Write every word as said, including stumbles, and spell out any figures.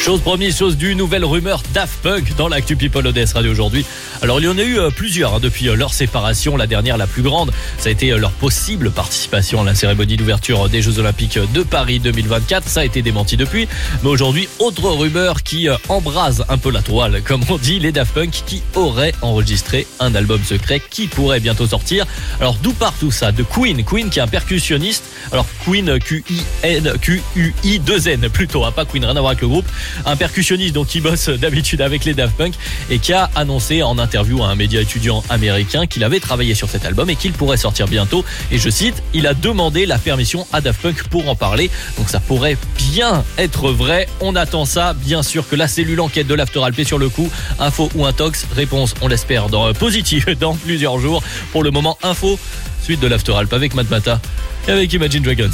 Chose promise, chose due, nouvelle rumeur Daft Punk dans l'actu People O D S Radio aujourd'hui. Alors il y en a eu euh, plusieurs hein, depuis euh, leur séparation. La dernière, la plus grande, ça a été euh, leur possible participation à la cérémonie d'ouverture des Jeux Olympiques de Paris deux mille vingt-quatre. Ça a été démenti depuis. Mais aujourd'hui, autre rumeur qui euh, embrase un peu la toile, comme on dit, les Daft Punk qui auraient enregistré un album secret qui pourrait bientôt sortir. Alors d'où part tout ça? De Queen, Queen qui est un percussionniste. Alors Queen, Q I N, Q U I deux N plutôt, hein, pas Queen, rien à voir avec le groupe. Un percussionniste donc qui bosse d'habitude avec les Daft Punk et qui a annoncé en interview à un média étudiant américain qu'il avait travaillé sur cet album et qu'il pourrait sortir bientôt. Et je cite, il a demandé la permission à Daft Punk pour en parler. Donc ça pourrait bien être vrai. On attend ça. Bien sûr que la cellule enquête de l'After Alp est sur le coup. Info ou intox? Réponse, on l'espère, dans positive dans plusieurs jours. Pour le moment, info. Suite de l'After Alp avec Matmata et avec Imagine Dragons.